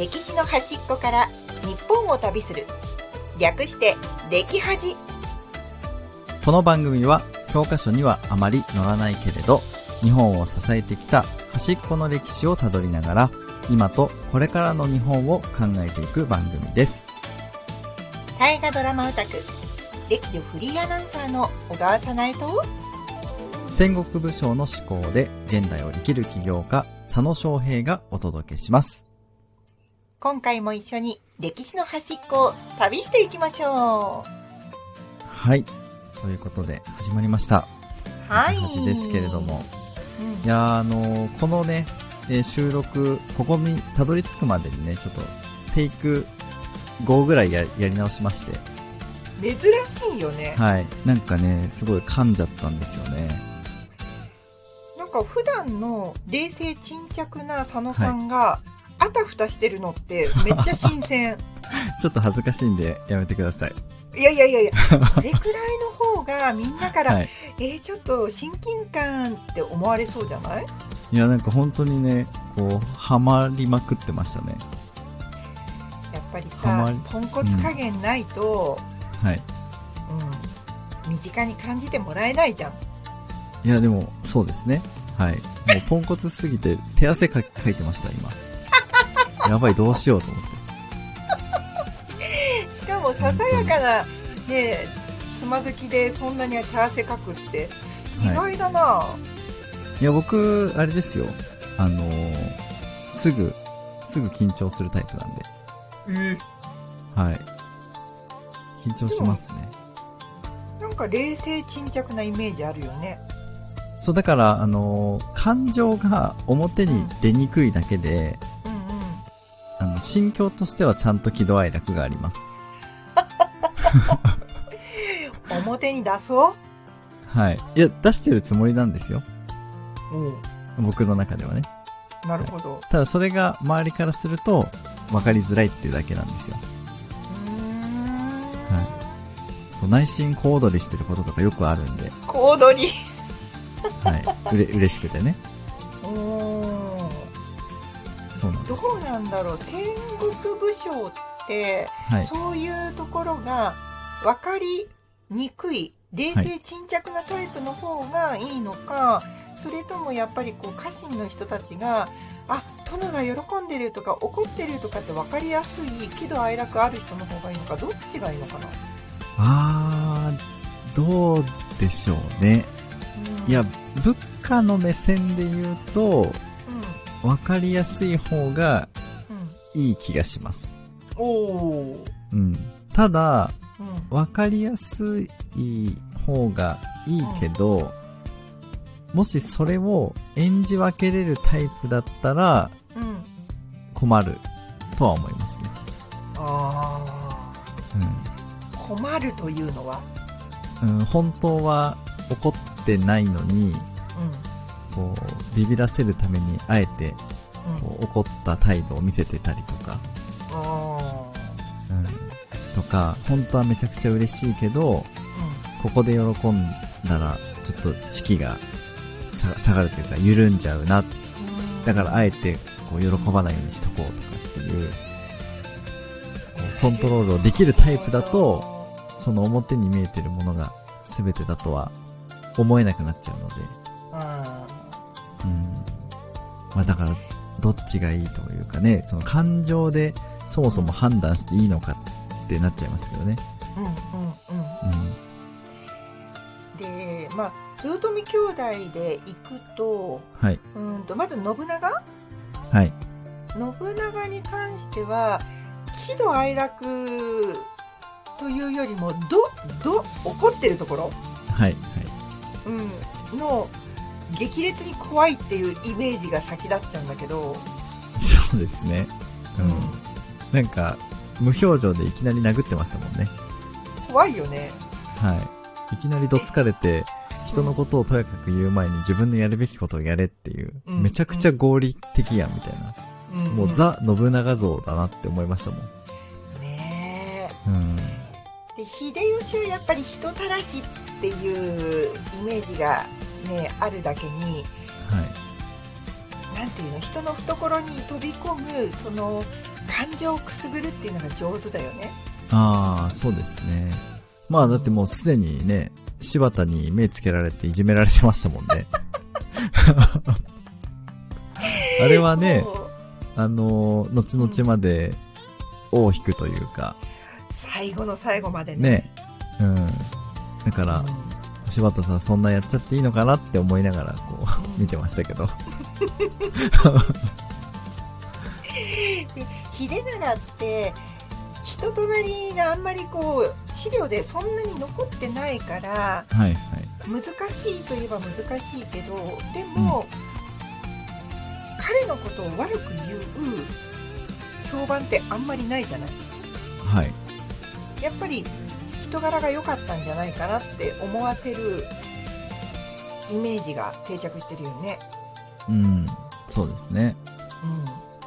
歴史の端っこから日本を旅する、略して歴恥。 この番組は教科書にはあまり載らないけれど、日本を支えてきた端っこの歴史をたどりながら、今とこれからの日本を考えていく番組です。 大河ドラマオタク、歴女フリーアナウンサーの小川さなえと、 戦国武将の志向で現代を生きる起業家佐野翔平がお届けします。 今回も一緒に歴史の端っこを旅していきましょう。 はい、ということで始まりました。 はい。 歴ですけれども、いやこのね、収録ここにたどり着くまでにね、ちょっとテイク5ぐらい やり直しまして、 珍しいよね。 はい、なんかねすごい噛んじゃったんですよね。 なんか普段の冷静沈着な佐野さんが、あたふたしてるのってめっちゃ新鮮。 ちょっと恥ずかしいんでやめてください。 いやそれくらいの方がみんなから、はい、ちょっと親近感って思われそうじゃない？ いや、なんか本当にね、こうハマりまくってましたね。 やっぱりさ、ポンコツ加減ないと、 はい、 身近に感じてもらえないじゃん。 いやでもそうですね、はい、もうポンコツすぎて手汗かいてました今。やばい、どうしようと思って。 しかもささやかなね、つまずきでそんなに手汗かくって意外だな。はい、 いや僕あれですよ、すぐ緊張するタイプなんで。はい、緊張しますね。 なんか冷静沈着なイメージあるよね。 そうだから感情が表に出にくいだけで、心境としてはちゃんと喜怒哀楽があります。 表に出そう。 はい。いや、出してるつもりなんですよ。僕の中ではね。 なるほど。 ただそれが周りからすると分かりづらいっていうだけなんですよ。はい。そう、内心小躍りしてることとかよくあるんで。 小躍り。 はい。嬉しくてね。そうなんです。 どうなんだろう、戦国武将って、はい、そういうところが分かりにくい冷静沈着なタイプの方がいいのか、それともやっぱりこう家臣の人たちが殿が喜んでるとか怒ってるとかって分かりやすい喜怒哀楽ある人の方がいいのか、どっちがいいのかな。 どうでしょうね。いや、部下の目線で言うと、分かりやすい方がいい気がします。ただ、分かりやすい方がいいけど、もしそれを演じ分けれるタイプだったら、困るとは思いますね。 困るというのは、 本当は怒ってないのに、こうビビらせるためにあえてこう怒った態度を見せてたりとか、とか、本当はめちゃくちゃ嬉しいけど、ここで喜んだらちょっと士気が下がるというか緩んじゃうな、だからあえてこう喜ばないようにしとこうとかっていう、コントロールをできるタイプだと、その表に見えてるものが全てだとは思えなくなっちゃうので、だからどっちがいいというかね、その感情でそもそも判断していいのかってなっちゃいますけどね。 で、豊臣兄弟で行くと、 はい、 まず信長、 はい、 信長に関しては喜怒哀楽というよりも怒ってるところ、の激烈に怖いっていうイメージが先立っちゃうんだけど。 そうですね。なんか無表情でいきなり殴ってましたもんね。 怖いよね。はい。 いきなりどつかれて、人のことをとやかく言う前に自分のやるべきことをやれっていう、めちゃくちゃ合理的やんみたいな。もうザ・信長像だなって思いましたもん。ねえ。で、秀吉はやっぱり人たらしっていうイメージがね、あるだけに、なんていうの、人の懐に飛び込むその感情をくすぐるっていうのが上手だよね。 ああ、そうですね。まあだってもうすでにね、柴田に目つけられていじめられてましたもんね。あれはね、後々まで尾を引くというか。 最後の最後までね。 ね。うん。だから、柴田さんそんなやっちゃっていいのかなって思いながらこう、見てましたけど。 秀長って人となりがあんまりこう資料でそんなに残ってないから、 はいはい、 難しいといえば難しいけど、でも、彼のことを悪く言う評判ってあんまりないじゃない。 はい。 やっぱり人柄が良かったんじゃないかなって思わせるイメージが定着してるよね。 うん、そうですね。 うん。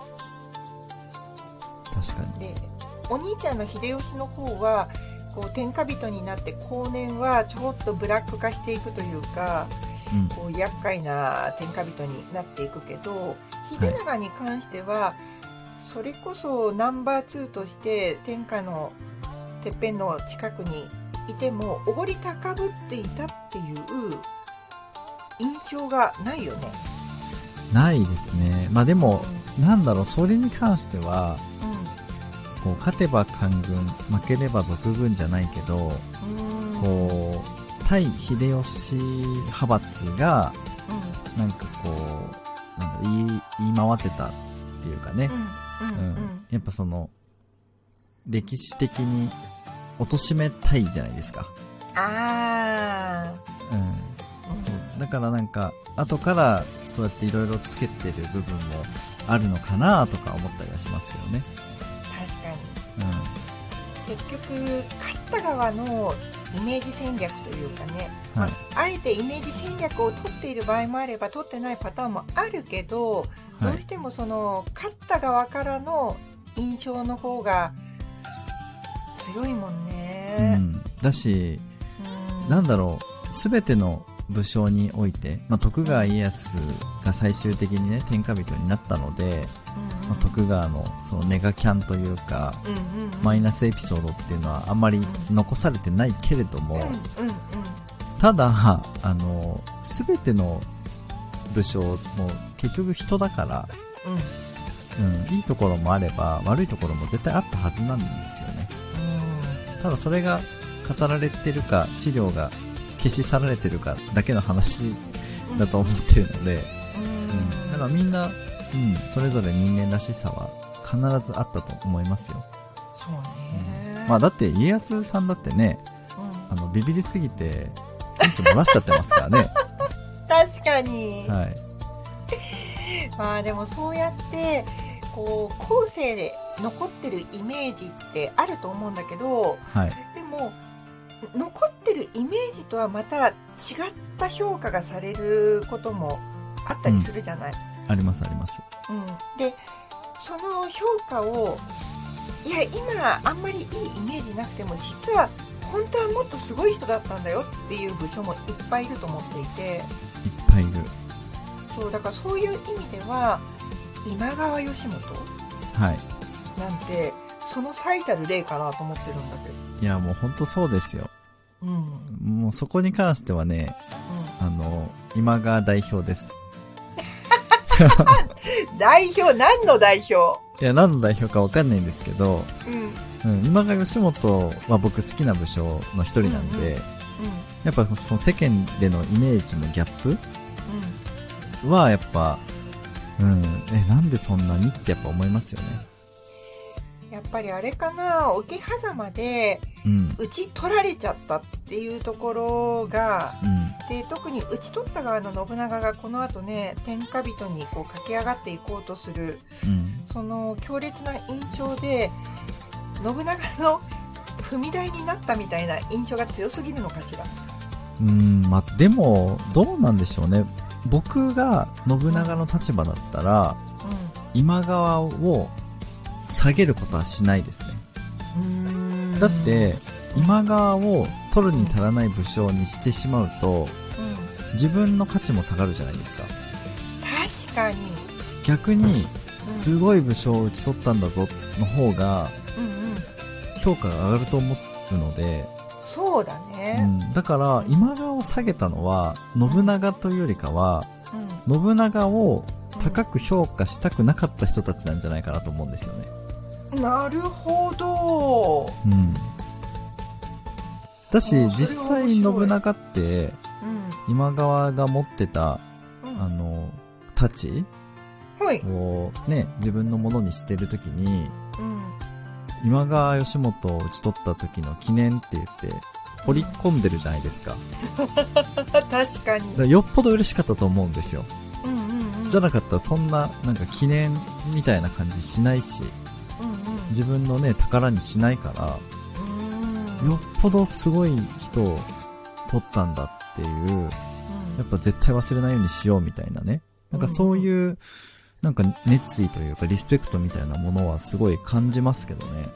確かに。 で、お兄ちゃんの秀吉の方はこう天下人になって後年はちょっとブラック化していくというか、こう厄介な天下人になっていくけど、秀長に関しては、それこそナンバー2として天下のてっぺんの近くにいてもおごり高ぶっていたっていう印象がないよね。 ないですね。まあでも、なんだろう、それに関しては、こう勝てば官軍、負ければ賊軍じゃないけど、こう対秀吉派閥が、なんかこう、なんか言い回ってたっていうかね、やっぱその歴史的に貶めたいじゃないですか。そうだからなんか後からそうやっていろいろつけてる部分もあるのかなとか思ったりはしますよね。 確かに、結局勝った側のイメージ戦略というかね、あえてイメージ戦略を取っている場合もあれば取ってないパターンもあるけど、どうしてもその勝った側からの印象の方が強いもんね。 だし、なんだろう、全ての武将において、徳川家康が最終的にね天下人になったので、徳川のそのネガキャンというか、マイナスエピソードっていうのはあんまり残されてないけれども、ただ全ての武将も結局人だから、いいところもあれば悪いところも絶対あったはずなんですよね。ただそれが語られてるか資料が消し去られてるかだけの話だと思ってるので、だからみんな、それぞれ人間らしさは必ずあったと思いますよ。 そうね。 だって家康さんだってね、ビビりすぎてうんち漏らしちゃってますからね。 確かに。 はい。 でもそうやってこう後世で残ってるイメージってあると思うんだけど、でも残ってるイメージとはまた違った評価がされることもあったりするじゃない。 ありますあります。 で、その評価を、いや今あんまりいいイメージなくても実は本当はもっとすごい人だったんだよっていう部長もいっぱいいると思っていて。いっぱいいる。 そうだからそういう意味では今川義元なんてその最たる例かなと思ってるんだけど。 いやもう本当そうですよ。もうそこに関してはね、今川代表です。 代表、何の代表？ いや何の代表かわかんないんですけど、今川義元は僕好きな武将の一人なんで、やっぱその世間でのイメージのギャップはやっぱ、なんでそんなにってやっぱ思いますよね。 やっぱりあれかな、桶狭間で討ち取られちゃったっていうところが、で特に討ち取った側の信長がこの後ね天下人にこう駆け上がっていこうとする、その強烈な印象で信長の踏み台になったみたいな印象が強すぎるのかしら。 でもどうなんでしょうね。僕が信長の立場だったら、今川を下げることはしないですね。だって今川を取るに足らない武将にしてしまうと、自分の価値も下がるじゃないですか。 確かに。 逆にすごい武将を討ち取ったんだぞの方が評価が上がると思うので、 そうだね、 だから今川を下げたのは信長というよりかは、信長を高く評価したくなかった人たちなんじゃないかなと思うんですよね。 なるほど。 だし実際信長って、今川が持ってた太刀をね、自分のものにしてるときに、今川義元を討ち取った時の記念って言って掘り込んでるじゃないですか。 確かに。 だよっぽど嬉しかったと思うんですよ。じゃなかったらそんななんか記念みたいな感じしないし、自分のね宝にしないから、よっぽどすごい人を取ったんだっていう、やっぱ絶対忘れないようにしようみたいなね、なんかそういうなんか熱意というかリスペクトみたいなものはすごい感じますけどね。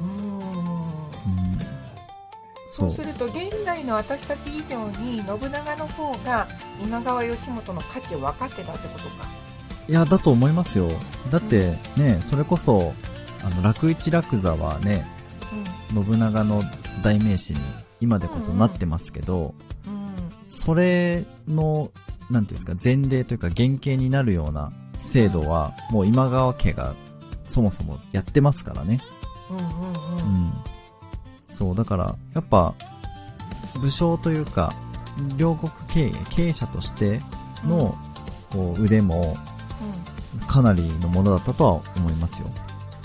そうすると現代の私たち以上に信長の方が今川義元の価値を分かってたってことか。 いやだと思いますよ。だってね、それこそ楽一楽座はね、信長の代名詞に今でこそなってますけど、それのなんていうんですか、前例というか原型になるような制度はもう今川家がそもそもやってますからね。そうだからやっぱ武将というか両国経営者としてのこう腕もかなりのものだったとは思いますよ。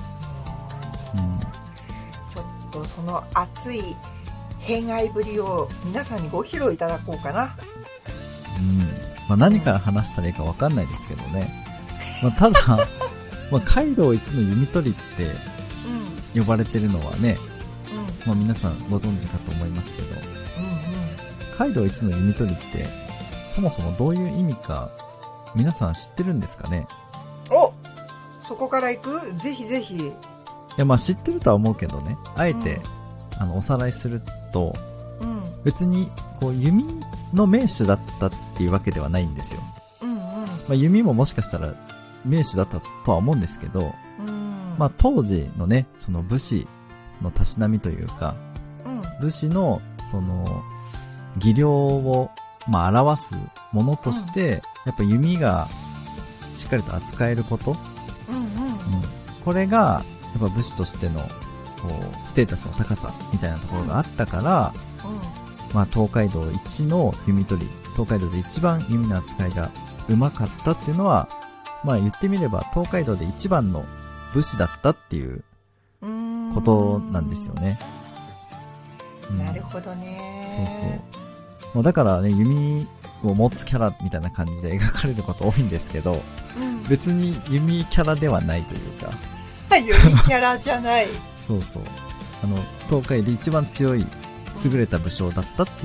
ちょっとその熱い偏愛ぶりを皆さんにご披露いただこうかな。 何から話したらいいか分かんないですけどね。ただ、カイドウ一の弓取りって呼ばれてるのはね、皆さんご存知かと思いますけど、カイドウ一の弓取りってそもそもどういう意味か皆さん知ってるんですかね。 お、そこから行く？ぜひぜひ。いや知ってるとは思うけどね、あえて、おさらいすると、別にこう弓の名手だったっていうわけではないんですよ。弓ももしかしたら名手だったとは思うんですけど、当時のね、その武士のたしなみというか、武士のその技量を表すものとして、やっぱ弓がしっかりと扱えること、これがやっぱ武士としてのこうステータスの高さみたいなところがあったから、東海道一の弓取り、東海道で一番弓の扱いがうまかったっていうのは、言ってみれば東海道で一番の武士だったっていうことなんですよね。 なるほどね。 もうだからね、弓を持つキャラみたいな感じで描かれること多いんですけど、別に弓キャラではないというか。 弓キャラじゃない。 東海で一番強い優れた武将だったっていう、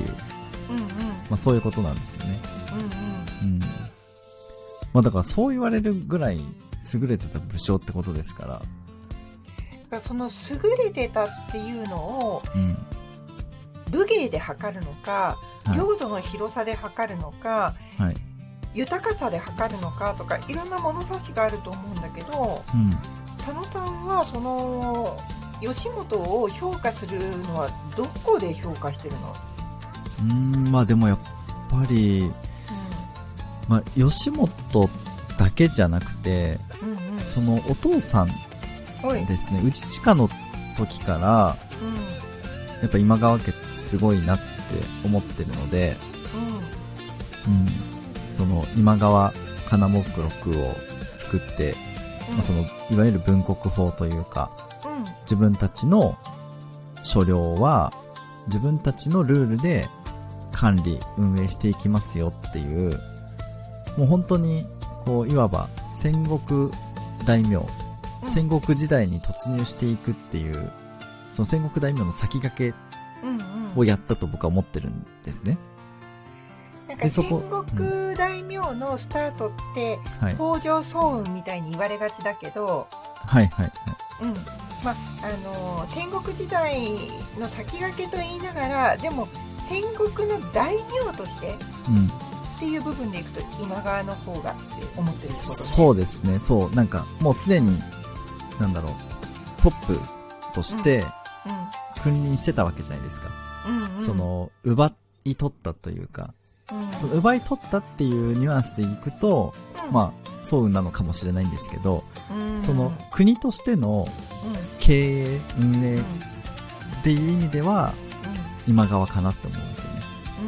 そういうことなんですよね。だからそう言われるぐらい優れてた武将ってことですから。だからその優れてたっていうのを、武芸で測るのか、領土の広さで測るのか、豊かさで測るのかとか、いろんな物差しがあると思うんだけど、佐野さんはその義元を評価するのはどこで評価してるの？ でもやっぱり、義元だけじゃなくて、そのお父さんですね、内親の時から、やっぱ今川家ってすごいなって思ってるので、その今川金目録を作って、そのいわゆる分国法というか、自分たちの所領は自分たちのルールで管理運営していきますよっていう、もう本当にこういわば戦国大名、戦国時代に突入していくっていう、その戦国大名の先駆けをやったと僕は思ってるんですね。 なんか戦国大名のスタートって、北条早雲みたいに言われがちだけど、戦国時代の先駆けと言いながら、でも戦国の大名として、 っていう部分でいくと今川の方がって思ってるってことね。 そうですね。そう、なんかもうすでになんだろう、トップとして君臨してたわけじゃないですか。 うんうん、 その奪い取ったというか、その奪い取ったっていうニュアンスでいくと、まあそう運なのかもしれないんですけど、その国としての経営運営っていう意味では今川かなって思うんですよね。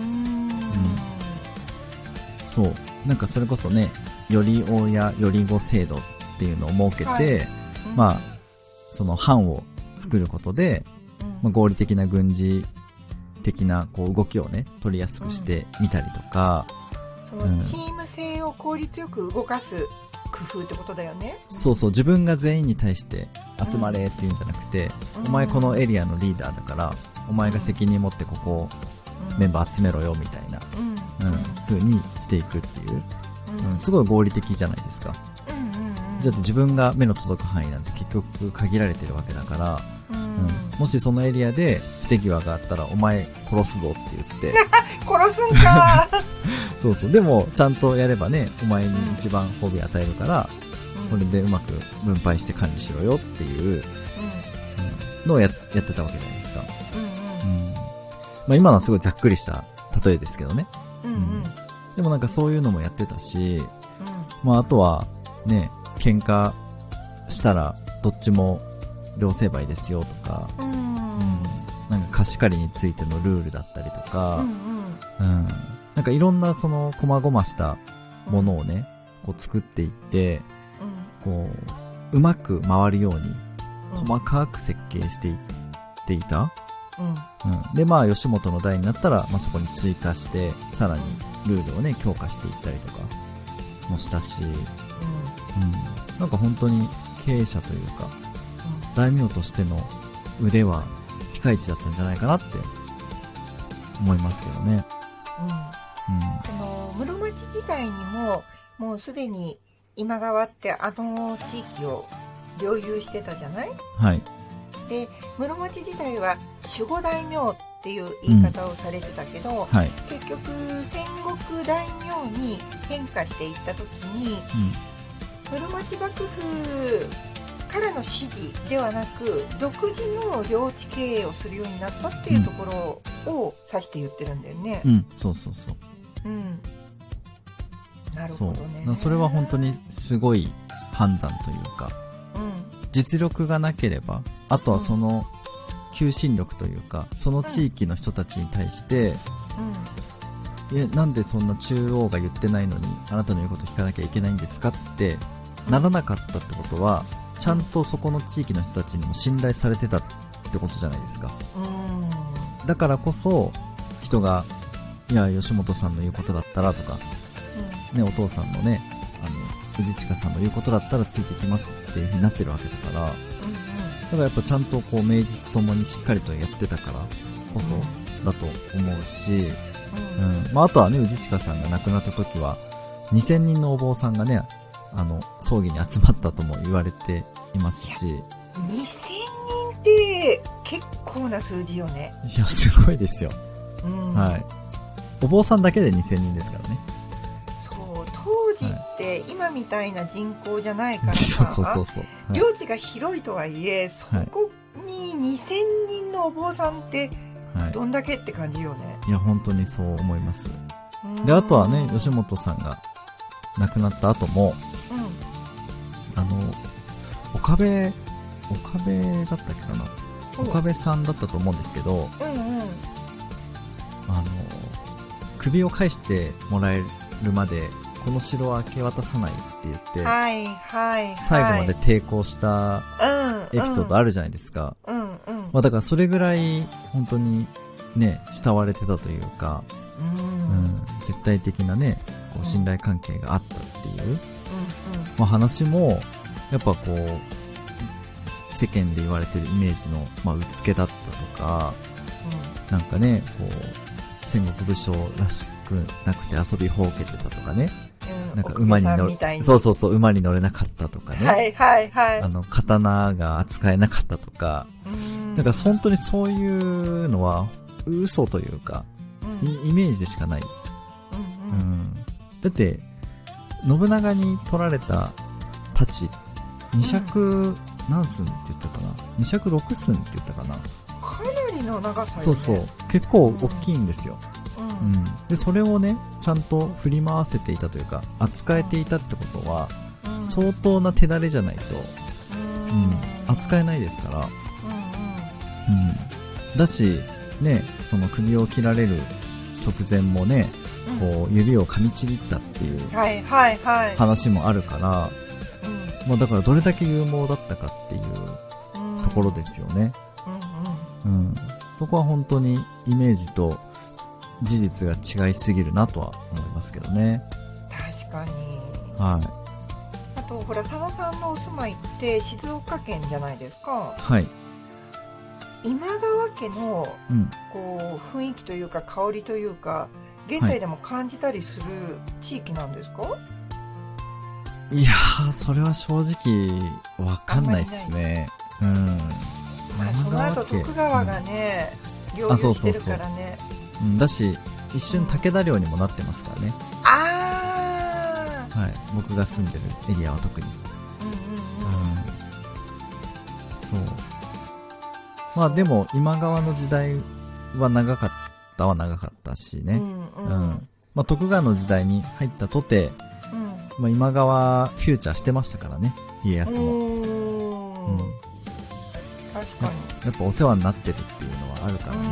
そう、なんかそれこそね、頼王や頼子制度っていうのを設けて、まあその藩を作ることで、まあ、合理的な軍事的なこう動きをね取りやすくしてみたりとか、 そのチーム性を効率よく動かす工夫ってことだよね。 そうそう、自分が全員に対して集まれっていうんじゃなくて、お前このエリアのリーダーだからお前が責任持ってここをメンバー集めろよみたいな風にしていくっていう、すごい合理的じゃないですか。だって自分が目の届く範囲なんて結局限られてるわけだから、もしそのエリアで不手際があったらお前殺すぞって言って殺すんかそうそう、でもちゃんとやればね、お前に一番褒美与えるから、これでうまく分配して管理しろよっていうのをやってたわけじゃないですか。まあ、今のはすごいざっくりした例えですけどね、でもなんかそういうのもやってたし、まああとはね、喧嘩したらどっちも両成敗ですよとか、なんか貸し借りについてのルールだったりとか、なんかいろんなその細々したものをね、こう作っていって、こううまく回るように細かく設計していっていた。でまあ吉本の代になったら、まあ、そこに追加してさらにルールをね強化していったりとかもしたし、なんか本当に経営者というか、大名としての腕はピカイチだったんじゃないかなって思いますけどね。 その室町時代にももうすでに今川ってあの地域を領有してたじゃない？ はい。 で室町時代は守護大名っていう言い方をされてたけど、結局戦国大名に変化していった時に、室町幕府からの指示ではなく独自の領地経営をするようになったっていうところを指して言ってるんだよね。 そうそうそう。 なるほどね。 それは本当にすごい判断というか、実力がなければ、あとはその求心力というか、その地域の人たちに対して、なんでそんな中央が言ってないのにあなたの言うこと聞かなきゃいけないんですかってならなかったってことは、ちゃんとそこの地域の人たちにも信頼されてたってことじゃないですか。だからこそ人が、いや吉本さんの言うことだったらとか、ね、お父さんのね、藤近さんの言うことだったらついてきますっていう風になってるわけだから、だからやっぱちゃんとこう名実ともにしっかりとやってたからこそだと思うし、まああとはね、氏近さんが亡くなった時は2000人のお坊さんがね、葬儀に集まったとも言われていますし。2000 人って結構な数字よね。 いやすごいですよ。はい。お坊さんだけで2000人ですからね。 当時って今みたいな人口じゃないからさ、領地が広いとはいえ、そこに2000人のお坊さんってどんだけって感じよね。 いや本当にそう思います。であとはね、吉本さんが亡くなった後も、岡部だったっけかな、岡部さんだったと思うんですけど、首を返してもらえるまでこの城は明け渡さないって言って、最後まで抵抗したエピソードあるじゃないですか。まあだからそれぐらい本当にね慕われてたというか、絶対的なねこう信頼関係があったっていう、まあ話もやっぱこう世間で言われてるイメージの、まあ、うつけだったとか、なんかねこう戦国武将らしくなくて遊びほうけてたとかね、なんか馬に乗る、そう馬に乗れなかったとかね、刀が扱えなかったとか、なんか本当にそういうのは嘘というか、イメージでしかない、 だって、信長に取られた太刀、2尺何寸って言ったかな、2尺6寸って言ったかな。 かなりの長さよね。 そうそう。結構大きいんですよ。うん。で、それをね、ちゃんと振り回せていたというか、扱えていたってことは、相当な手だれじゃないと、扱えないですから。だし、ね、その首を切られる直前もね、こう指を噛みちぎったっていう話もあるから、まあだからどれだけ勇猛だったかっていうところですよね。そこは本当にイメージと事実が違いすぎるなとは思いますけどね。 確かに。 はい。 あとほら、佐野さんのお住まいって静岡県じゃないですか。 はい。 今川家のこう雰囲気というか香りというか、現代でも感じたりする地域なんですか？ いやー、それは正直わかんないですね。 その後徳川がね、領有してるからね。 だし、一瞬武田領にもなってますからね。はい。僕が住んでるエリアは特に。そう。まあでも今川の時代は長かったしね。まあ徳川の時代に入ったとて、まあ今川フューチャーしてましたからね、家康も。 確かに。 やっぱお世話になってるっていうのはあるからね。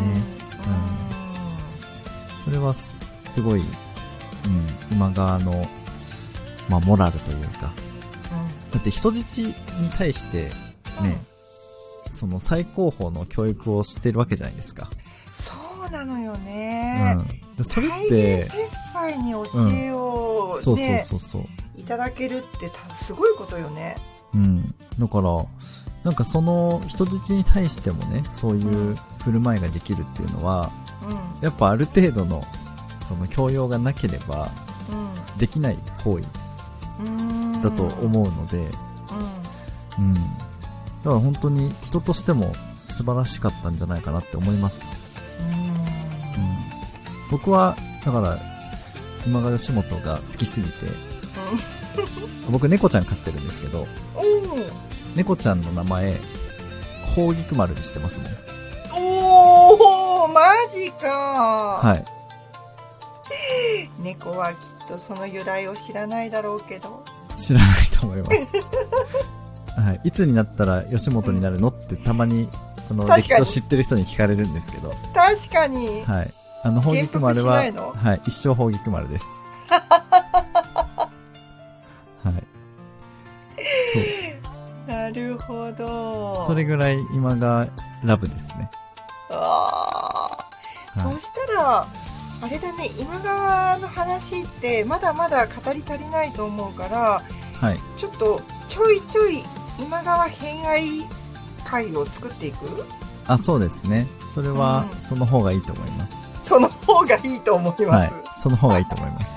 それはすごい、今川の、まあモラルというか。だって人質に対してね、その最高峰の教育をしてるわけじゃないですか。 そうなのよね。 それって切磋に教えをね、いただけるってすごいことよね。 だからなんかその人質に対してもね、そういう振る舞いができるっていうのは、やっぱある程度のその教養がなければできない行為だと思うので、だから本当に人としても素晴らしかったんじゃないかなって思います。僕はだから今川義元が好きすぎて、僕猫ちゃん飼ってるんですけど、猫ちゃんの名前宝菊丸にしてますもん。 マジか。 はい。 猫はきっとその由来を知らないだろうけど。 知らないと思います。はい、いつになったら吉本になるのってたまにこの歴史を知ってる人に聞かれるんですけど。 確かに。 はい。宝菊丸は、はい、一生宝菊丸です。はい。そう。 なるほど。 それぐらい今がラブですね。 そしたら、あれだね、今川の話ってまだまだ語り足りないと思うから、 はい。 ちょっとちょいちょい今川偏愛会を作っていく？ そうですね。それは、その方がいいと思います。 その方がいいと思います。 はい。その方がいいと思います。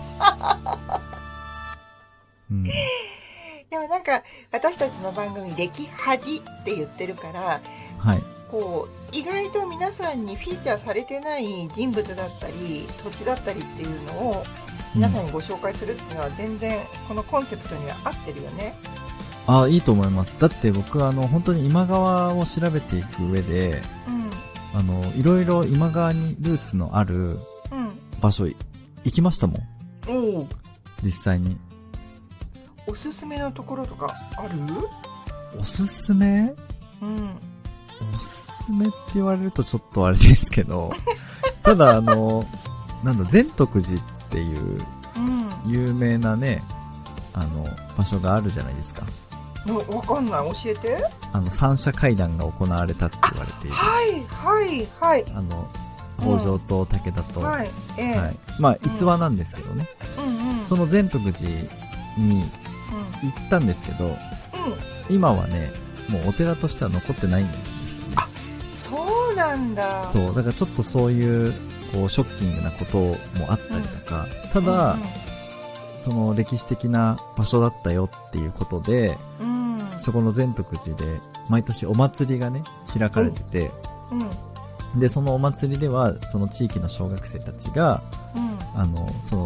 でもなんか、私たちの番組、歴恥って言ってるから、 はい。 こう、意外と皆さんにフィーチャーされてない人物だったり、土地だったりっていうのを、皆さんにご紹介するっていうのは全然、このコンセプトには合ってるよね。 いいと思います。だって僕は本当に今川を調べていく上で、いろいろ今川にルーツのある場所、行きましたもん。実際に。 おすすめのところとかある？ おすすめ？おすすめって言われるとちょっとあれですけど、ただ善徳寺っていう有名なね、場所があるじゃないですか。 わかんない。教えて。 三者会談が行われたって言われている。 はい。 北条と武田と。 はい。 まあ、逸話なんですけどね。その善徳寺に行ったんですけど、今はね、もうお寺としては残ってないんですよね。 そうなんだ。 そう、だからちょっとそういう、こう、ショッキングなこともあったりとか、ただ、その歴史的な場所だったよっていうことで、そこの善徳寺で毎年お祭りがね、開かれてて、で、そのお祭りでは、その地域の小学生たちが、その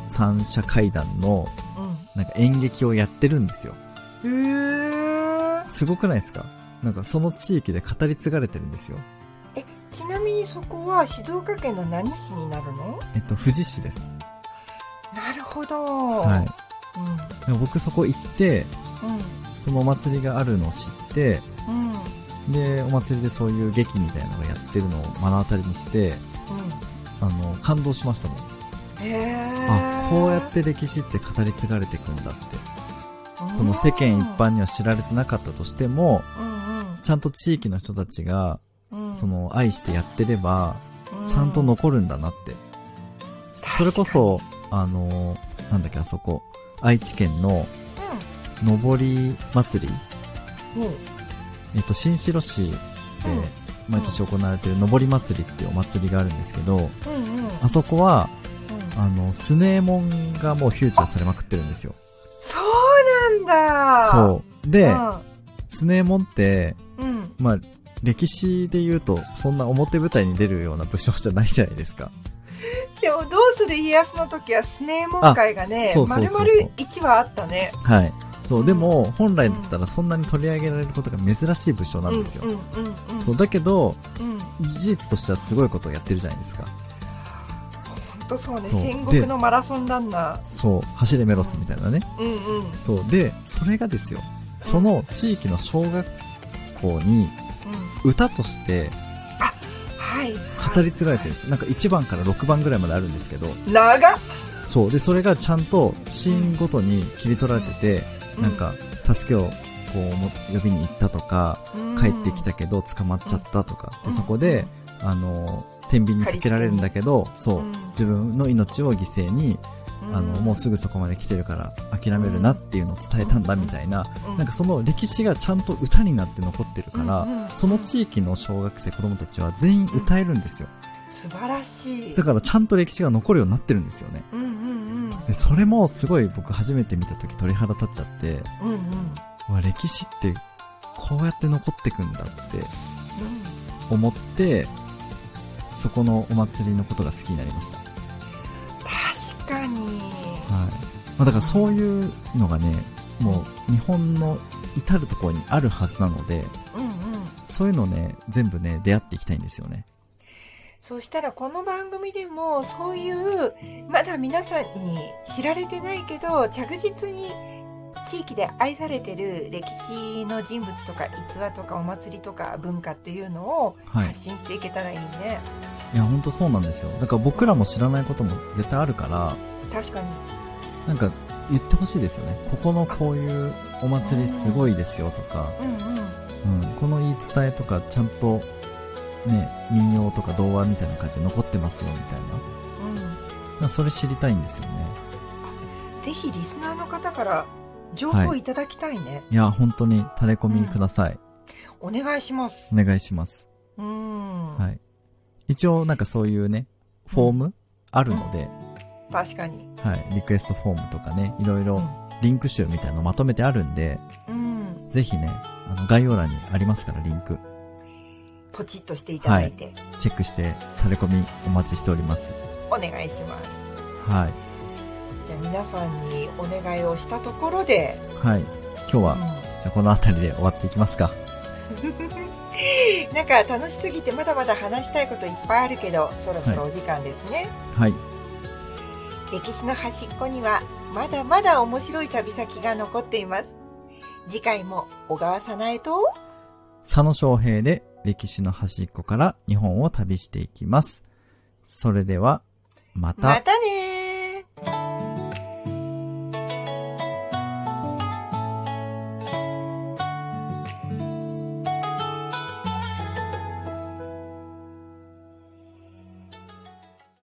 三者会談の、なんか演劇をやってるんですよ。すごくないですか？なんかその地域で語り継がれてるんですよ。 ちなみにそこは静岡県の何市になるの？ 富士市です。 なるほど。 はい。僕そこ行って、そのお祭りがあるのを知って、で、お祭りでそういう劇みたいなのがやってるのを目の当たりにして、感動しましたもん。こうやって歴史って語り継がれていくんだって。その世間一般には知られてなかったとしても、ちゃんと地域の人たちが、その愛してやってれば、ちゃんと残るんだなって。それこそ、なんだっけ、あそこ、愛知県の、のぼり祭り、新城市で毎年行われているのぼり祭りっていうお祭りがあるんですけど、あそこは、スネーモンがもうフューチャーされまくってるんですよ。 そうなんだ。 そう。で、スネーモンって、まあ、歴史で言うと、そんな表舞台に出るような武将じゃないじゃないですか。 でも、どうする家康の時はスネーモン会がね、丸々1話あったね。 はい。そう、でも、本来だったらそんなに取り上げられることが珍しい武将なんですよ。そう、だけど、事実としてはすごいことをやってるじゃないですか。 ほんとそうね、戦国のマラソンランナー。 そう、走れメロスみたいなね。そう、で、それがですよ、その地域の小学校に、歌として、語り継がれてるんです。なんか1番から6番ぐらいまであるんですけど。 長っ！ そう。で、それがちゃんとシーンごとに切り取られてて、なんか、助けをこう呼びに行ったとか、帰ってきたけど捕まっちゃったとか、でそこで、天秤にかけられるんだけど、そう、自分の命を犠牲に、もうすぐそこまで来てるから諦めるなっていうのを伝えたんだみたいな、なんかその歴史がちゃんと歌になって残ってるから、その地域の小学生子供たちは全員歌えるんですよ。 素晴らしい。 だからちゃんと歴史が残るようになってるんですよね。でそれもすごい僕初めて見た時鳥肌立っちゃって、歴史ってこうやって残ってくんだって思って、そこのお祭りのことが好きになりました。 確かに。 だからそういうのがね、もう日本の至るところにあるはずなので、そういうのね、全部ね、出会っていきたいんですよね。 そうしたらこの番組でもそういうまだ皆さんに知られてないけど着実に地域で愛されてる歴史の人物とか逸話とかお祭りとか文化っていうのを発信していけたらいいね。 いや本当そうなんですよ。だから僕らも知らないことも絶対あるから、 確かになんか言ってほしいですよね。ここのこういうお祭りすごいですよとか、この言い伝えとかちゃんとね、民謡とか童話みたいな感じで残ってますよみたいな、それ知りたいんですよね。ぜひリスナーの方から情報いただきたいね。 いや本当にタレコミください。 お願いします。 お願いします。はい。一応なんかそういうねフォームあるので、 確かに。 はい。リクエストフォームとかね、いろいろリンク集みたいなのまとめてあるんで、ぜひね、概要欄にありますからリンク。 ポチッとしていただいて、 チェックしてタレコミお待ちしております。 お願いします。 はい。 じゃあ皆さんにお願いをしたところで、 はい。今日は、じゃあこの辺りで終わっていきますか。 なんか楽しすぎてまだまだ話したいこといっぱいあるけど、そろそろお時間ですね。 はい。 歴史の端っこにはまだまだ面白い旅先が残っています。次回も小川早苗と佐野翔平で歴史の端っこから日本を旅していきます。それではまた。 またね。